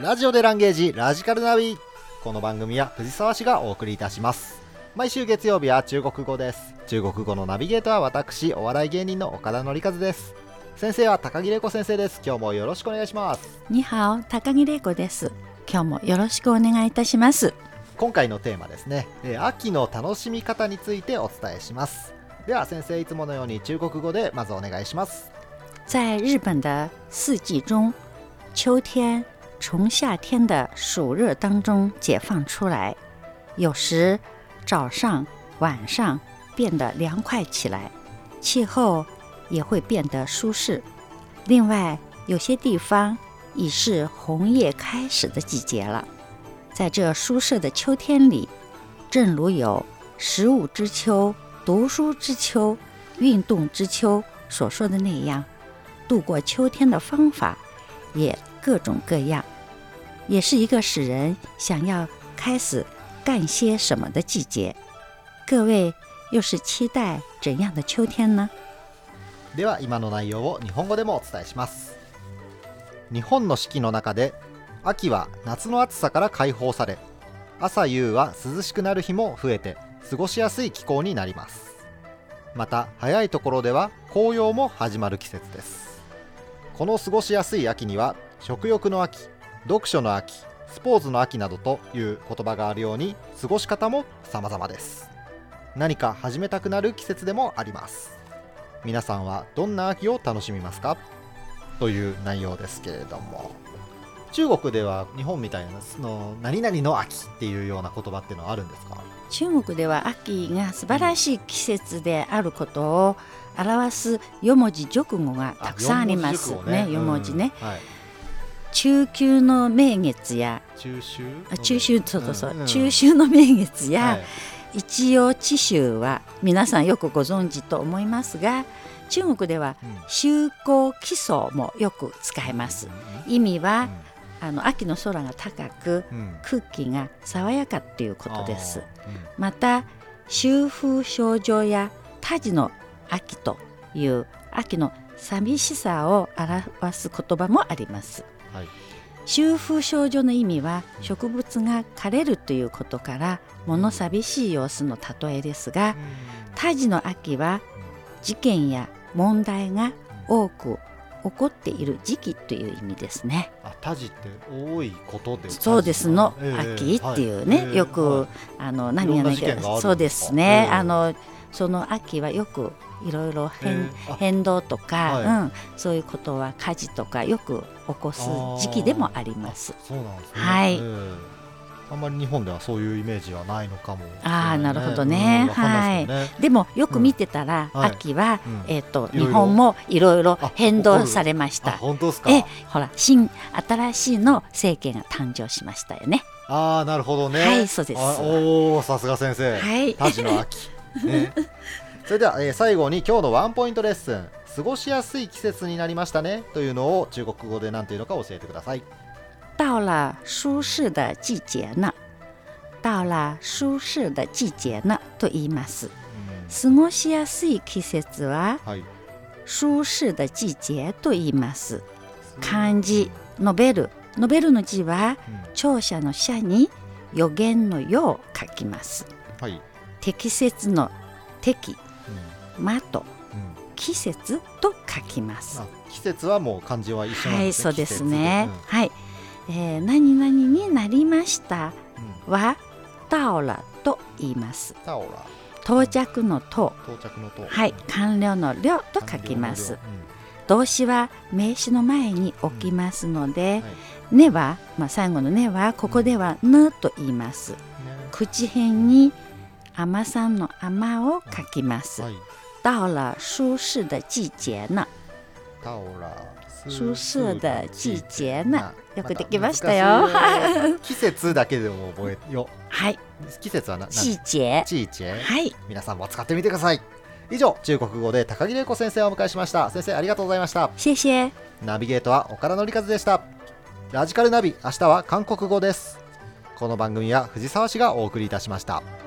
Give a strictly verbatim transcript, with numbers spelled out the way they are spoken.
ラジオでランゲージラジカルナビ。この番組は藤沢市がお送りいたします。毎週月曜日は中国語です。中国語のナビゲーターは私、お笑い芸人の岡田典和です。先生は高木玲子先生です。今日もよろしくお願いします。 にはお、高木玲子です。今日もよろしくお願いいたします。 今回のテーマですね、えー、秋の楽しみ方についてお伝えします。では先生、いつものように中国語でまずお願いします。 在日本的四季中，秋天从夏天的暑热当中解放出来，有时早上晚上变得凉快起来，气候也会变得舒适。另外有些地方已是红叶开始的季节了。在这舒适的秋天里，正如有食物之秋、读书之秋、运动之秋所说的那样，度过秋天的方法也各种各样，也是一个使人想要开始干些什么的季节。各位又是期待怎样的秋天呢？ では今の内容を日本語でもお伝えします。日本の四季の中で秋は夏の暑さから解放され、朝夕は涼しくなる日も増えて過ごしやすい気候になります。また早いところでは紅葉も始まる季節です。この過ごしやすい秋には食欲の秋、読書の秋、スポーツの秋などという言葉があるように、過ごし方も様々です。何か始めたくなる季節でもあります。皆さんはどんな秋を楽しみますかという内容ですけれども、中国では日本みたいなその何々の秋っていうような言葉っていうのはあるんですか？ 中国では秋が素晴らしい季節であることを表す四文字熟語がたくさんありますね。四文字ね、うん、はい、中秋の名月や中秋中秋そうそうそう、うんうん、中秋の名月や、はい、一応地秋は皆さんよくご存知と思いますが、中国では秋高気爽もよく使えます。意味は、うん、あの秋の空が高く、うん、空気が爽やかということです、うん、また秋風清浄や多事の秋という秋の寂しさを表す言葉もあります、はい、秋風清浄の意味は植物が枯れるということから物寂しい様子の例えですが、多事の秋は事件や問題が多く起こっている時期という意味ですね。 あ、多事って多いことで、 そうですの、えー、秋っていうね、はい、よく、はい、あの何がないけど、そうですね、えー、あのその秋はよくいろいろ変、えー、変動とか、はい、うん、そういうことは火事とかよく起こす時期でもあります。 そうなんですね、 はい、 えーあんまり日本ではそういうイメージはないのかもしれないね。 ああ、なるほどね、うん、はい、でもよく見てたら、うん、秋は、はい、えーと、日本もいろいろ変動されました。 本当ですか？ えほら新新しいの政権が誕生しましたよね。 ああ、なるほどね。 はい、そうです。 おお、さすが先生、はい、多事の秋、ね、それでは、えー、最後に今日のワンポイントレッスン、過ごしやすい季節になりましたねというのを中国語で何ていうのか教えてください。 到了舒適的季節呢。到了舒適的季節呢と言います、うん、過ごしやすい季節は、はい、舒適的季節と言います。漢字述べる、述べるの字は、うん、聴者の者に予言のよを書きます、はい、適切の適、うん、間と、うん、季節と書きます。 あ、季節はもう漢字は一緒なんですね。はい、 そうですね、うん、はい、えー、何々になりましたは、うん、到了と言います。到着の到、 到着の到、 はい、完了の了と書きます、うん、動詞は名詞の前に置きますので、うん、ねは、まあ、最後のねはここではぬと言います、うん、口辺に甘さんの甘を書きます、はい、到了舒適的季節呢。 到了舒適的季節呢。よくできましたよ。 季節だけでも覚えよ。 はい。 季節は何？ 季節。 季節。 はい。 皆さんも使ってみてください。以上、中国語で高木玲子先生をお迎えしました。先生、ありがとうございました。 謝謝。 ナビゲートは岡田典和でした。ラジカルナビ、明日は韓国語です。この番組は藤沢市がお送りいたしました。